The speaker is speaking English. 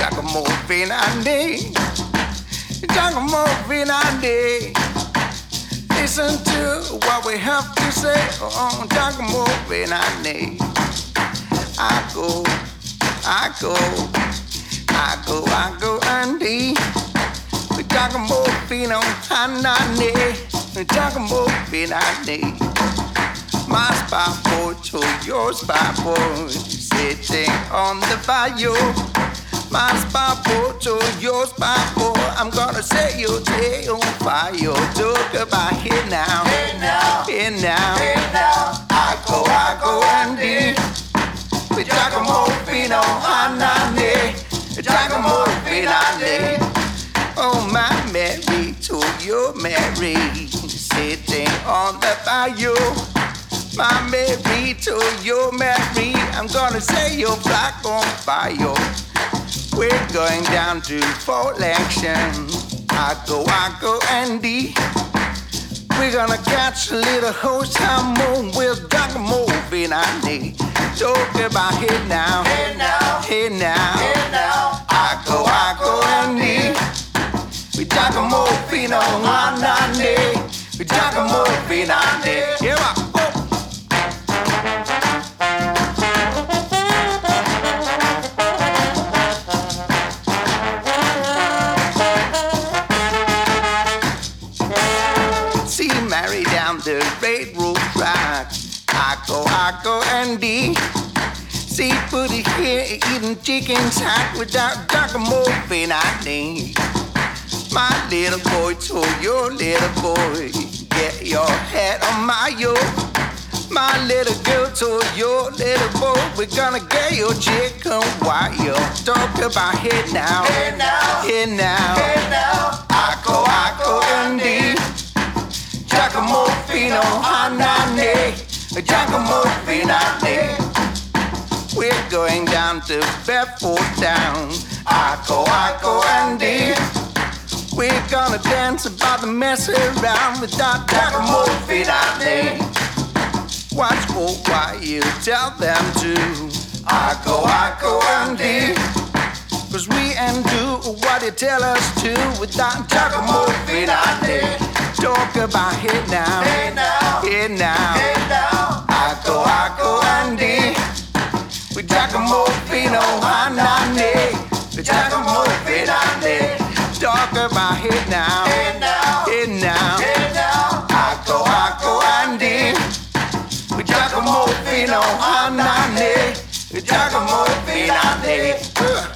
Giacomo Venandi, Giacomo Venandi. Listen to what we have to say on Giacomo Venandi. I go, I go, I go, I go, Andy. Giacomo Venandi, Giacomo Venandi. My spy boy to your spy boy, sitting on the bayou. My spy boy to your spy boy, I'm gonna set your day on fire. Talk about it now, hey now, hey now, hey now. I go, Andy. With Giacomo Venandi, Giacomo Venandi. Oh my Mary, to your Mary, sitting on the bayou. My Mary, to your Mary, I'm gonna set your flag on fire. We're going down to Fort Action. I go, Andy. We're gonna catch a little hotel moon with Giacomo Venandi. Talk about it now, hey now, hey now, hey now. I go, Andy. With Giacomo Venandi, with Giacomo Venandi. Here I go. See Mary down the railroad track. I go, Andy. See Putty here eating chicken tack without Giacomo Venandi. My little boy told your little boy, get your head on my yoke. My little girl told your little boy, we're gonna get your chicken wire. Talk about it now, hey now, hey now, hey now. I go, Andy. Giacomo Venandi, Giacomo Venandi. We're going down to Bedford Town. I go, Andy. We're gonna dance about the mess around without Giacomo Venandi. Watch for what you tell them to. I go, Andy. Cause we ain't do what you tell us to without Giacomo Venandi. Talk about it now, hey now, hey now, hey now. I go, Andy. With Giacomo Venandi, with Giacomo Venandi. Talk about it now, hey now, hey now, hey now. I go, Andy. With Giacomo Venandi, with Giacomo Venandi.